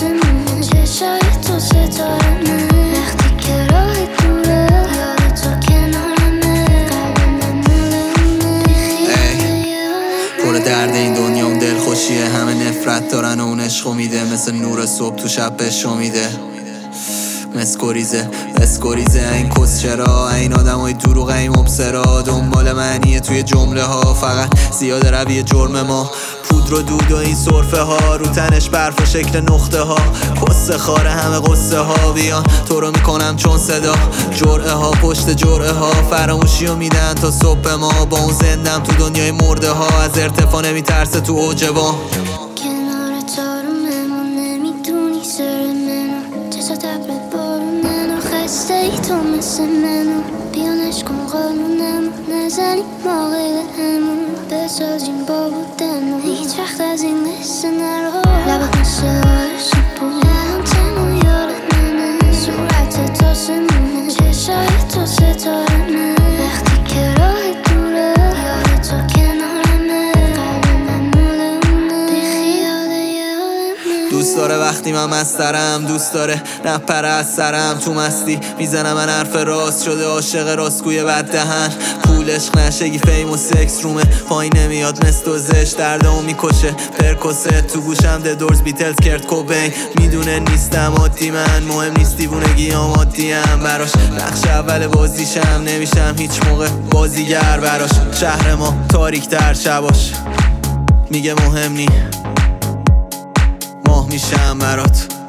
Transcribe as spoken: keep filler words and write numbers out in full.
آسمونه، چشای تو ستارمه، وقتی که راه دوره یاد تو کنارمه، قلبم مولونه، پر درد این دنیا اون دلخوشیه، همه نفرت دارن و اون عشقو میده، مثل نور صبح تو شب بهشو میده. مسکوریزه مسکوریزه این کس چرا این آدمای دروغ این مبصرا، دنبال معنیه توی جمله ها، فقط زیاده روی جرم ما. پودر و دود و این سرفه ها، رو تنش برف و شکل نقطه ها، قصه خاره همه قصه ها، بیان تو رو میکنم چون صدا، جرعه ها پشت جرعه ها، فراموشی رو میدن تا صبح ما، با اون زندم تو دنیای مرده ها، از ارتفاع نمیترسه تو اوج ما. کنار تو رو ممون نمیدونی سر منو، چشات ابر بارونن و خسته ای تو مثل منو، بیانش کن قانونم نزنیم ما غیر همون، بسازیم با بودنو، هیچ وقت از این قصه نرو، لبت مثل آرش بود الان تنو یاد منه، صورت تو سمونه، چشای تو ستارمه، وقتی که راه دوره یاد تو کنارمه، قلبم مول اونه، بیخیال یادمه. دوست داره وقتی من مسترم، دوست داره نپره از سرم، تو مستی میزنم من حرف راست شده، عاشق راستگوی بد دهن، پول عشق نشگی فیم و سکس رومه، پایین نمیاد مثل دوزش، دردمو میکشه پرکوسه، تو گوشم ده دورز بیتلز کرد کوبین، میدونه نیستم عادی، من مهم نیست دیوونگی آمادیم براش، نقش اول بازیشم نمیشم هیچ موقع بازیگر براش، شهر ما تاریک تر شباش، میگه مهم نی ماه میشم برات.